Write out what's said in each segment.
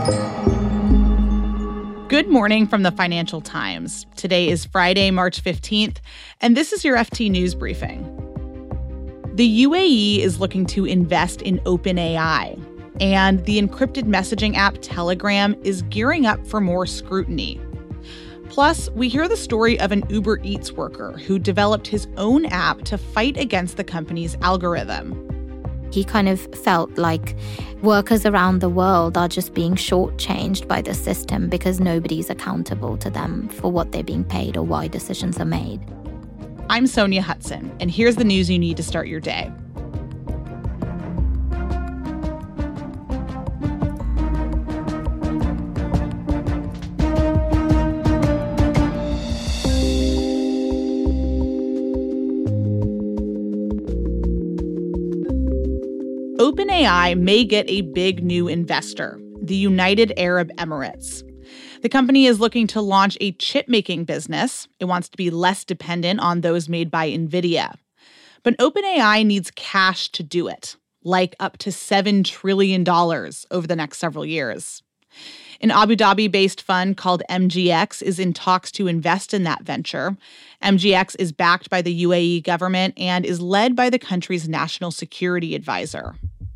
Good morning from the Financial Times. Today is Friday, March 15th, and this is your FT News Briefing. The UAE is looking to invest in OpenAI, and the encrypted messaging app Telegram is gearing up for more scrutiny. Plus, we hear the story of an Uber Eats worker who developed his own app to fight against the company's algorithm. He kind of felt like workers around the world are just being shortchanged by the system because nobody's accountable to them for what they're being paid or why decisions are made. I'm Sonia Hudson, and here's the news you need to start your day. OpenAI may get a big new investor, the United Arab Emirates. The company is looking to launch a chip-making business. It wants to be less dependent on those made by NVIDIA. But OpenAI needs cash to do it, like up to $7 trillion over the next several years. An Abu Dhabi-based fund called MGX is in talks to invest in that venture. MGX is backed by the UAE government and is led by the country's national security advisor.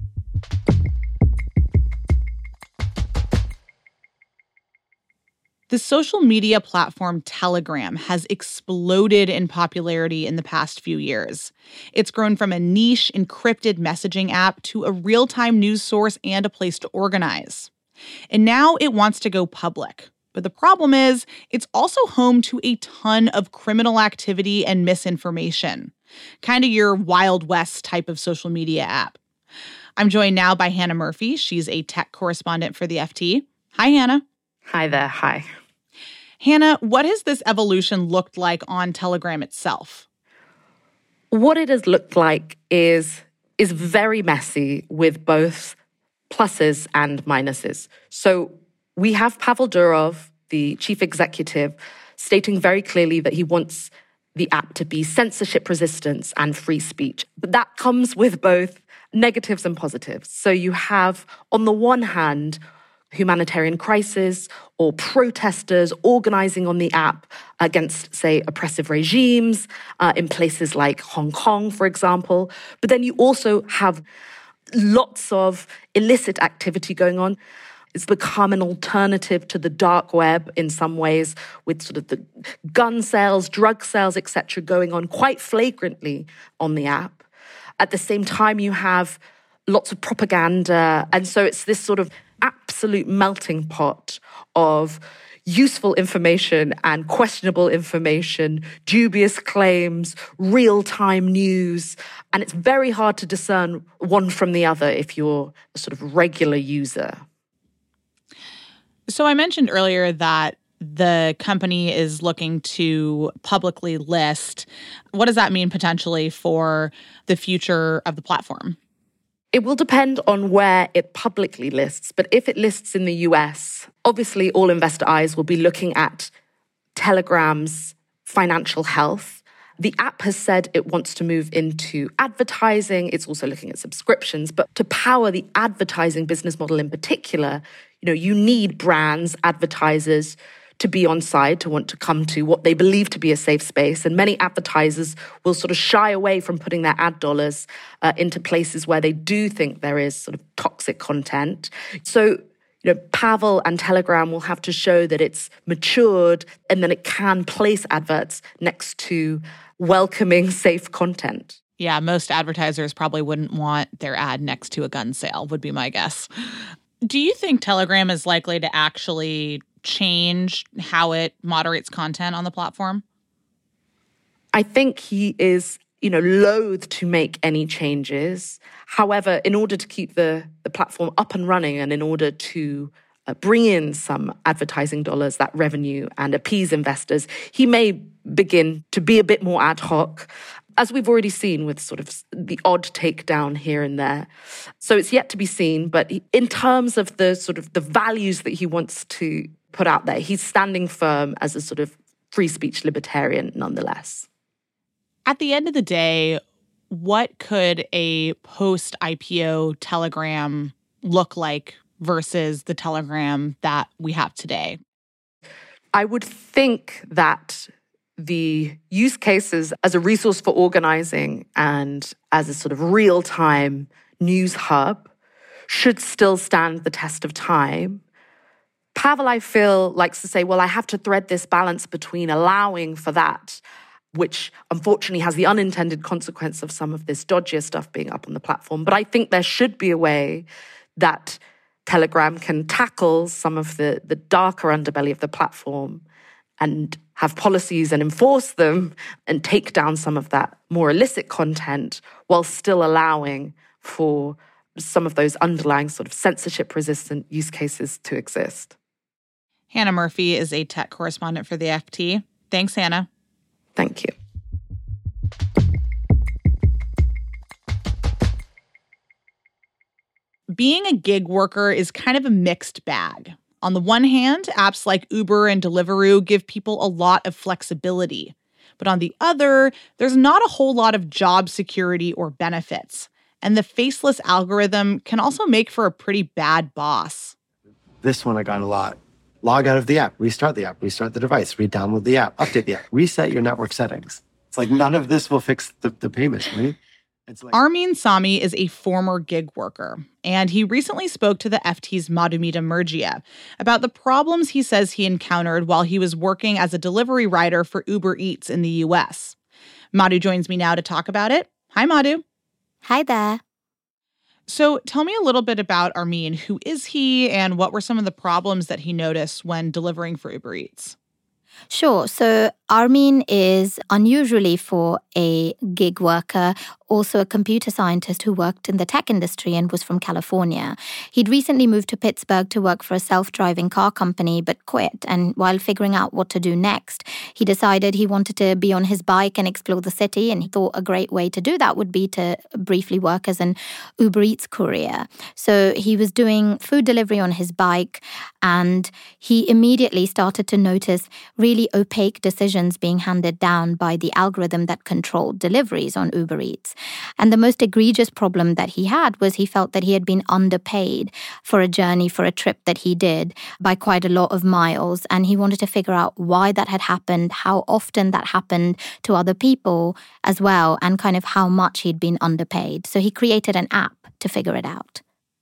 The social media platform Telegram has exploded in popularity in the past few years. It's grown from a niche encrypted messaging app to a real-time news source and a place to organize. And now it wants to go public. But the problem is, it's also home to a ton of criminal activity and misinformation. Kind of your Wild West type of social media app. I'm joined now by Hannah Murphy. She's a tech correspondent for the FT. Hi, Hannah. Hi there. Hi. Hannah, what has this evolution looked like on Telegram itself? What it has looked like is very messy with both pluses and minuses. So we have Pavel Durov, the chief executive, stating very clearly that he wants the app to be censorship resistant and free speech. But that comes with both negatives and positives. So you have, on the one hand, humanitarian crisis or protesters organizing on the app against, say, oppressive regimes in places like Hong Kong, for example. But then you also have lots of illicit activity going on. It's become an alternative to the dark web in some ways, with sort of the gun sales, drug sales, etc., going on quite flagrantly on the app. At the same time, you have lots of propaganda. And so it's this sort of absolute melting pot of useful information and questionable information, dubious claims, real-time news. And it's very hard to discern one from the other if you're a sort of regular user. So I mentioned earlier that the company is looking to publicly list. What does that mean potentially for the future of the platform? It will depend on where it publicly lists, but if it lists in the US, obviously all investor eyes will be looking at Telegram's financial health. The app has said it wants to move into advertising. It's also looking at subscriptions, but to power the advertising business model in particular, you need brands, advertisers to be on side, to want to come to what they believe to be a safe space. And many advertisers will sort of shy away from putting their ad dollars into places where they do think there is sort of toxic content. So, Pavel and Telegram will have to show that it's matured and then it can place adverts next to welcoming, safe content. Yeah, most advertisers probably wouldn't want their ad next to a gun sale, would be my guess. Do you think Telegram is likely to actually change how it moderates content on the platform? I think he is, loath to make any changes. However, in order to keep the platform up and running and in order to bring in some advertising dollars, that revenue, and appease investors, he may begin to be a bit more ad hoc, as we've already seen with sort of the odd takedown here and there. So it's yet to be seen, but in terms of the sort of the values that he wants to put out there, he's standing firm as a sort of free speech libertarian nonetheless. At the end of the day, what could a post-IPO Telegram look like versus the Telegram that we have today? I would think that the use cases as a resource for organizing and as a sort of real-time news hub should still stand the test of time. Pavel, I feel, likes to say, well, I have to thread this balance between allowing for that, which unfortunately has the unintended consequence of some of this dodgier stuff being up on the platform. But I think there should be a way that Telegram can tackle some of the darker underbelly of the platform and have policies and enforce them and take down some of that more illicit content while still allowing for some of those underlying sort of censorship-resistant use cases to exist. Hannah Murphy is a tech correspondent for the FT. Thanks, Hannah. Thank you. Being a gig worker is kind of a mixed bag. On the one hand, apps like Uber and Deliveroo give people a lot of flexibility. But on the other, there's not a whole lot of job security or benefits. And the faceless algorithm can also make for a pretty bad boss. This one I got a lot. Log out of the app, restart the device, re-download the app, update the app, reset your network settings. It's like none of this will fix the payment, right? Armin Sami is a former gig worker, and he recently spoke to the FT's Madhumita Murgia about the problems he says he encountered while he was working as a delivery rider for Uber Eats in the US. Madhu joins me now to talk about it. Hi, Madhu. Hi there. So tell me a little bit about Armin. Who is he, and what were some of the problems that he noticed when delivering for Uber Eats? Sure. So Armin is, unusually for a gig worker, also a computer scientist who worked in the tech industry and was from California. He'd recently moved to Pittsburgh to work for a self-driving car company, but quit. And while figuring out what to do next, he decided he wanted to be on his bike and explore the city. And he thought a great way to do that would be to briefly work as an Uber Eats courier. So he was doing food delivery on his bike, and he immediately started to notice really opaque decisions being handed down by the algorithm that controlled deliveries on Uber Eats. And the most egregious problem that he had was he felt that he had been underpaid for a journey, for a trip that he did by quite a lot of miles. And he wanted to figure out why that had happened, how often that happened to other people as well, and kind of how much he'd been underpaid. So he created an app to figure it out.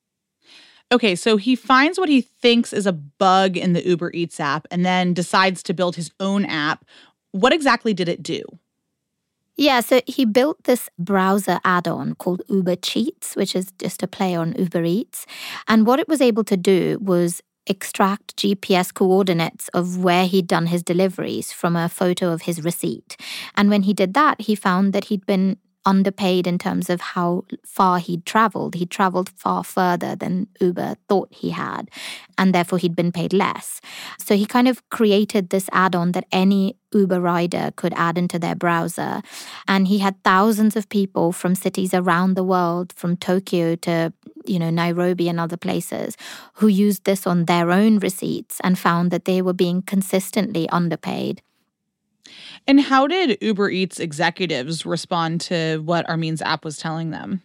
Okay, so he finds what he thinks is a bug in the Uber Eats app and then decides to build his own app. What exactly did it do? Yeah, so he built this browser add-on called Uber Cheats, which is just a play on Uber Eats. And what it was able to do was extract GPS coordinates of where he'd done his deliveries from a photo of his receipt. And when he did that, he found that he'd been underpaid in terms of how far he'd traveled. He'd traveled far further than Uber thought he had, and therefore he'd been paid less. So he kind of created this add-on that any Uber rider could add into their browser. And he had thousands of people from cities around the world, from Tokyo to, Nairobi and other places, who used this on their own receipts and found that they were being consistently underpaid. And how did Uber Eats executives respond to what Armin's app was telling them?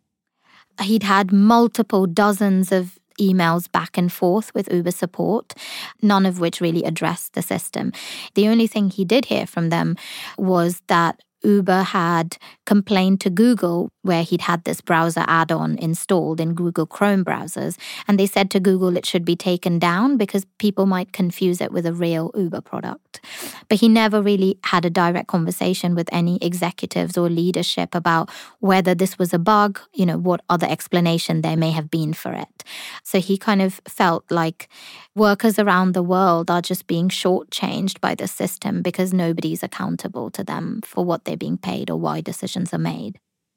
He'd had multiple dozens of emails back and forth with Uber support, none of which really addressed the system. The only thing he did hear from them was that Uber had complained to Google, where he'd had this browser add-on installed in Google Chrome browsers, and they said to Google it should be taken down because people might confuse it with a real Uber product. But he never really had a direct conversation with any executives or leadership about whether this was a bug, what other explanation there may have been for it. So he kind of felt like workers around the world are just being shortchanged by the system because nobody's accountable to them for what they're being paid or why decisions are made.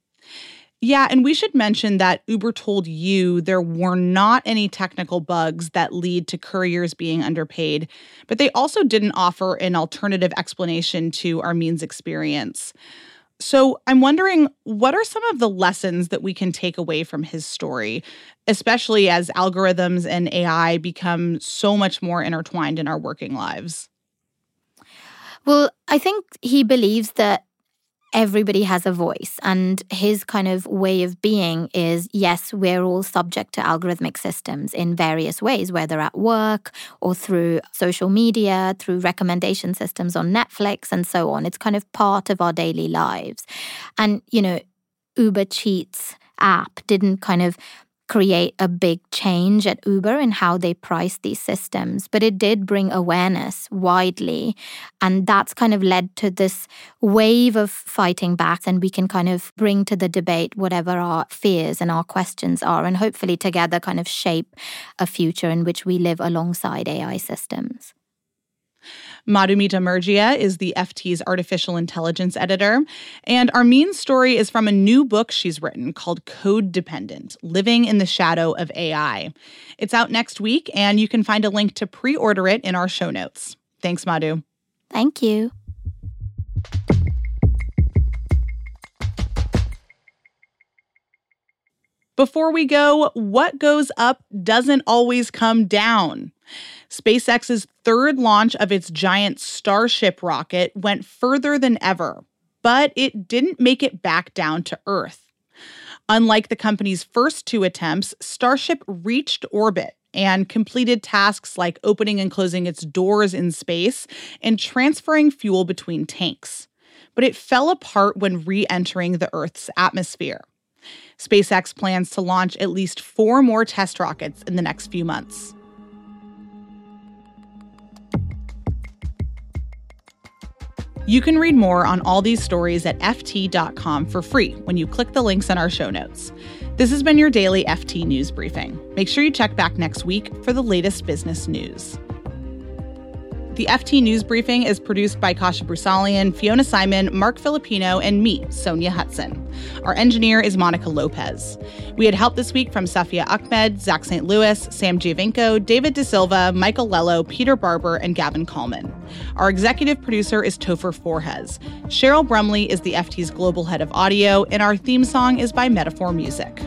Yeah, and we should mention that Uber told you there were not any technical bugs that lead to couriers being underpaid, but they also didn't offer an alternative explanation to Armin's experience. So I'm wondering, what are some of the lessons that we can take away from his story, especially as algorithms and AI become so much more intertwined in our working lives? Well, I think he believes that everybody has a voice. And his kind of way of being is, yes, we're all subject to algorithmic systems in various ways, whether at work or through social media, through recommendation systems on Netflix and so on. It's kind of part of our daily lives. And, Uber Cheats app didn't kind of create a big change at Uber in how they price these systems, but it did bring awareness widely. And that's kind of led to this wave of fighting back, and we can kind of bring to the debate whatever our fears and our questions are, and hopefully together kind of shape a future in which we live alongside AI systems. Madhumita Murgia is the FT's artificial intelligence editor, and Armin's story is from a new book she's written called Code Dependent: Living in the Shadow of AI. It's out next week, and you can find a link to pre-order it in our show notes. Thanks, Madhu. Thank you. Before we go, what goes up doesn't always come down. SpaceX's third launch of its giant Starship rocket went further than ever, but it didn't make it back down to Earth. Unlike the company's first two attempts, Starship reached orbit and completed tasks like opening and closing its doors in space and transferring fuel between tanks. But it fell apart when re-entering the Earth's atmosphere. SpaceX plans to launch at least 4 more test rockets in the next few months. You can read more on all these stories at ft.com for free when you click the links in our show notes. This has been your daily FT News Briefing. Make sure you check back next week for the latest business news. The FT News Briefing is produced by Kasia Brusalian, Fiona Simon, Mark Filipino, and me, Sonia Hudson. Our engineer is Monica Lopez. We had help this week from Safia Ahmed, Zach St. Louis, Sam Giovinco, David De Silva, Michael Lello, Peter Barber, and Gavin Kallman. Our executive producer is Topher Forhez. Cheryl Brumley is the FT's global head of audio, and our theme song is by Metaphor Music.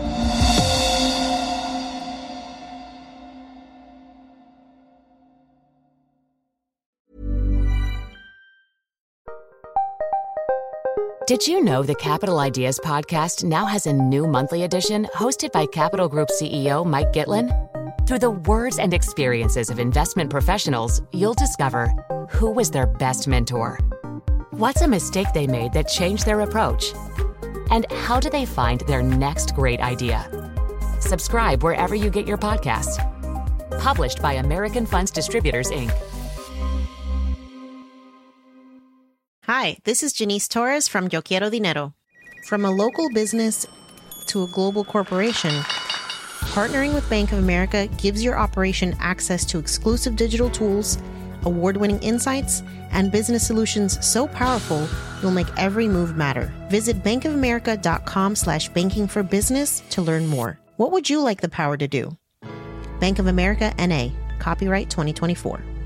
Did you know the Capital Ideas podcast now has a new monthly edition hosted by Capital Group CEO Mike Gitlin? Through the words and experiences of investment professionals, you'll discover who was their best mentor, what's a mistake they made that changed their approach, and how do they find their next great idea. Subscribe wherever you get your podcasts. Published by American Funds Distributors, Inc. Hi, this is Janice Torres from Yo Quiero Dinero. From a local business to a global corporation, partnering with Bank of America gives your operation access to exclusive digital tools, award-winning insights, and business solutions so powerful you'll make every move matter. Visit bankofamerica.com/banking for business to learn more. What would you like the power to do? Bank of America, N.A. Copyright 2024.